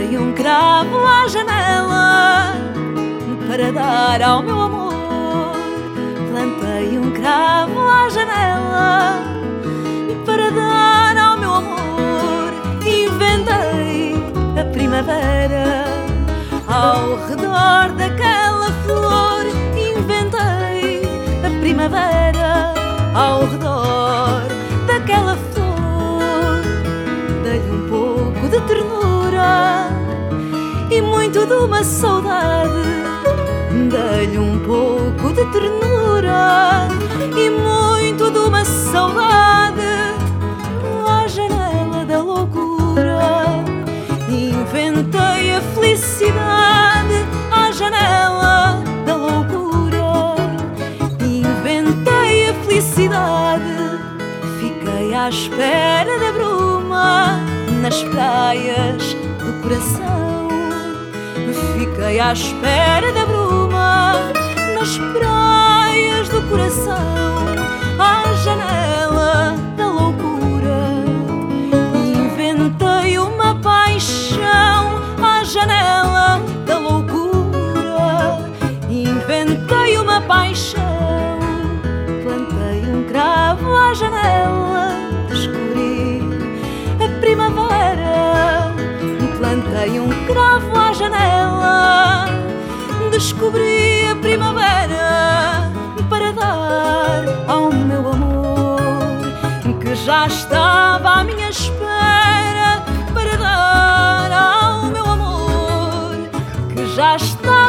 Plantei um cravo à janela para dar ao meu amor. Plantei um cravo à janela para dar ao meu amor. Inventei a primavera ao redor daquela flor. Inventei a primavera ao redor daquela flor. Dei-lhe um pouco de ternura e muito de uma saudade. Dei-lhe um pouco de ternura e muito de uma saudade. À janela da loucura inventei a felicidade. À janela da loucura inventei a felicidade. Fiquei à espera da bruma nas praias do coração. Fiquei à espera da bruma nas praias do coração. À janela da loucura inventei uma paixão. À janela da loucura inventei uma paixão. Plantei um cravo à janela, descobri a primavera. Plantei um cravo à janela, descobri a primavera para dar ao meu amor, que já estava à minha espera. Para dar ao meu amor, que já estava